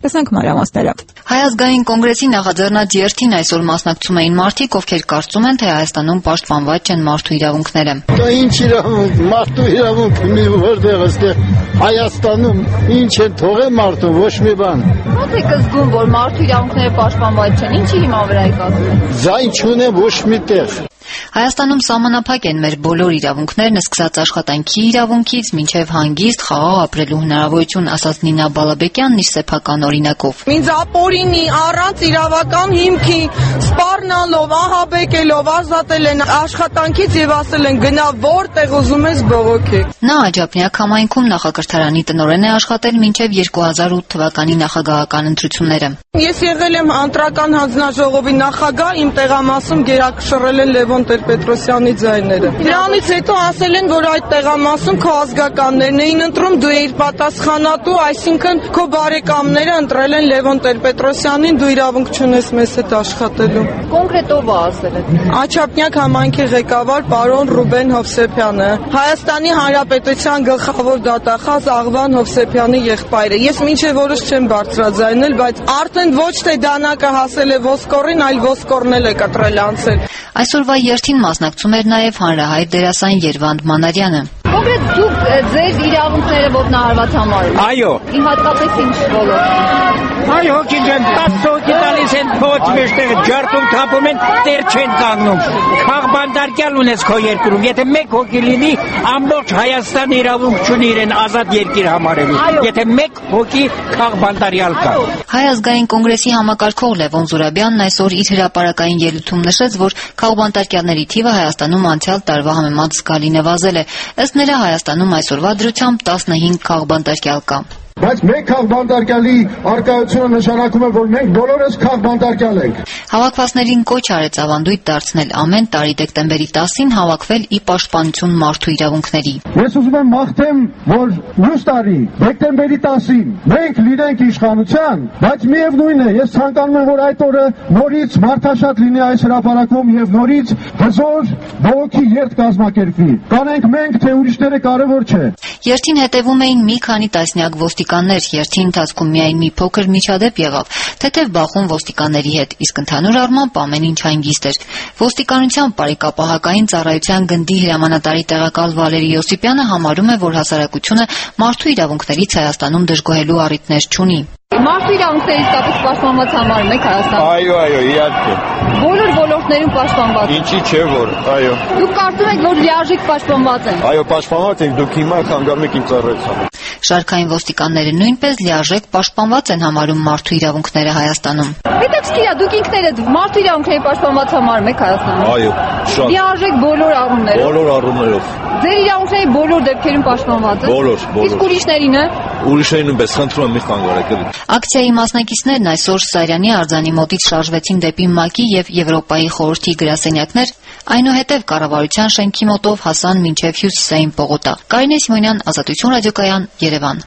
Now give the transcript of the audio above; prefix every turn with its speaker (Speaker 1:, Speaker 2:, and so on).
Speaker 1: Տեսանք մանրամասները։
Speaker 2: Հայ ազգային կոնգրեսի նախաձեռնած երթին այսօր մասնակցում էին մարդիկ, ովքեր կարծում են, թե Հայաստանում պաշտպանված չեն մարդու իրավունքները։
Speaker 3: Ինչ իրավունք, մարդու իրավունք մի որտեղ այստեղ Հայաստանում ինչ են թողել մարդուն, ոչ մի բան։
Speaker 4: Ո՞նց եք զգում, որ մարդու իրավունքները պաշտպանված չեն, ինչի հիման վրա եք ասում։
Speaker 3: Ձայն չունեն ոչ մի տեղ։
Speaker 2: Հայաստանում սահմանափակ են մեր բոլոր իրավունքներն, սկսած աշխատանքի իրավունքից մինչև հանգիստ, խաղաղ ապրելու հնարավորություն, ասաց Նինա Բալաբեկյանն իր սեփական օրինակով։
Speaker 5: Ինձ ապօրինի առանց իրավական հիմքի սպառնալով, ահաբեկելով ազատել են աշխատանքից եւ ասել են գնա որտեղ ուզում ես բողոքեք։
Speaker 2: Նա Աջափնյակ համայնքում նախակրթարանի տնօրեն է աշխատել մինչև 2008 թվականի նախագահական ընտրությունները։
Speaker 5: Ես եղել եմ ընտրական հանձնաժողովի նախագահ, իմ տեղամասում գերակշռել են Լևոն Տեր-Պետրոսյանի ձայները։ Դրանից հետո ասել են, որ այդ տեղամասում քո ազգականներն էին ընտրում, դու էիր պատասխանատու, այսինքն քո բարեկամները ընտրել են Լևոն Տեր-Պետրոսյանին, դու իրավունք չունես մեզ հետ աշխատելու։
Speaker 4: Կոնկրետ ով է ասել այդ։
Speaker 5: Աջափնյակ համայնքի ղեկավար պարոն Ռուբեն Հովսեփյանը, Հայաստանի Հանրապետության գլխավոր դատախազ Աղվան Հովսեփյանի եղբայրը։ Ես մինչև օրս չեմ բարձրաձայնել, բայց արդեն ոչ թե դանակը հասել է ոսկորին, այլ ոսկորն էլ է կտրել անցել։
Speaker 2: Այսօրվա երթին մասնակցում էր նաև հանրահայտ դերասան Երվանդ Մանարյանը։
Speaker 4: Կոնկրետ դուք ձեր իրավունքները ոտնահարված համարում եք։
Speaker 6: Այո։
Speaker 4: Հատկապես ինչ ոլորտ։
Speaker 6: Այ հոգի ջան, 10 հոգի տալիս են փոչ մեջտեղ ջարդում թափում են, տեր չեն կանգնում։ Խաղ բանդարկյալ ունես քո երկրում, եթե մեկ հոգի լինի, ամբողջ Հայաստանը իրավունք չունի իրեն ազատ երկիր համարելու։ Եթե մեկ հոգի խաղ բանդարկյալ կա։
Speaker 2: Հայ ազգային կոնգրեսի համակարգող Լևոն Զուրաբյանն այսօր իր հրապարակային ելույթում նշեց, որ քաղբանտարկյալների թիվը Հայաստանում անցյալ տարվա համեմատ զգալի նվազել է։ Ըստ նրա Հայաստանում այսօրվա դրությամբ 15 քաղբանտարկյալ կա։
Speaker 3: Բայց մեկ քաղբանտարկյալի արկայությունը նշանակում է, որ մենք բոլորս քաղբանտարկյալ ենք։
Speaker 2: Հավաքվածներին կոչ արեց ավանդույթ դարձնել ամեն տարի դեկտեմբերի 10-ին հավաքվել ի պաշտպանություն մարդու իրավունքների։
Speaker 3: Ես ուզում եմ մաղթեմ, որ մյուս տարի դեկտեմբերի 10-ին մենք լինենք իշխանության, բայց միևնույն է, ես ցանկանում եմ, որ այդ օրը նորից մարդաշատ լինի այս հրապարակում եւ նորից հզոր բողոքի երթ կազմակերպվի։ Կանենք մենք, թե ուրիշները կարևոր չէ։
Speaker 2: Երթին հետևում էին մի քանի տասնյակ ոստիկաններ, երթի ընթացքում միայն մի փոքր միջադեպ եղավ, թեթև բախում ոստիկանների հետ, իսկ ընդհանուր առմամբ ամեն ինչ հանգիստ էր։ Ոստիկանության բարեկապահական ծառայության գնդի հրամանատարի տեղակալ Վալերի Յոսիպյանը համարում է, որ հասարակությունը մարդու իրավունքներից Հայաստանում դժգոհելու առիթներ չունի։
Speaker 4: Մարդու իրավունքները իսկապես պաշտպանված համարում եք Հայաստանում։
Speaker 3: Այո, իհարկե։
Speaker 4: Բոլոր ոլորտներում պաշտպանված։
Speaker 3: Ինչի՞ չէ որ, այո։
Speaker 4: Դուք կարծում եք, որ լիարժեք պաշտպանված են։
Speaker 3: Այո, պաշտպանված ենք, դուք հիմա խանգարում եք իմ ծառայությանը։
Speaker 2: Շարքային ոստիկանները նույնպես լիարժեք պաշտպանված են համարում մարդու իրավունքները Հայաստանում։
Speaker 4: Հետաքրքիր է, դուք ինքներդ մարդու իրավունքների պաշտպանված համարում եք Հայաստանում։
Speaker 3: Այո, շատ։
Speaker 4: Լիարժեք բոլոր առումներով։
Speaker 3: Բոլոր առումներով։
Speaker 4: Ձեր իրավունքների բոլոր դեպքերում պաշտպանված են։
Speaker 3: Բոլոր։
Speaker 4: Իսկ ուրիշներին է։
Speaker 3: Ուրիշներին նույնպես խնդրում եմ մի խանգարեք։
Speaker 2: Ակցիայի մասնակիցներն այսօր Սարյանի արձանի մոտից շարժվեցին դեպի ՄԱԿ-ի եւ Եվրոպայի խորհրդի գրասենյակներ, այնուհետև կառավարության շենքի մոտով հասան մինչև Հյուսիսային պողոտա։ Կարինե Սիմոնյան, Ազատություն ռադիոկայան, Երևան։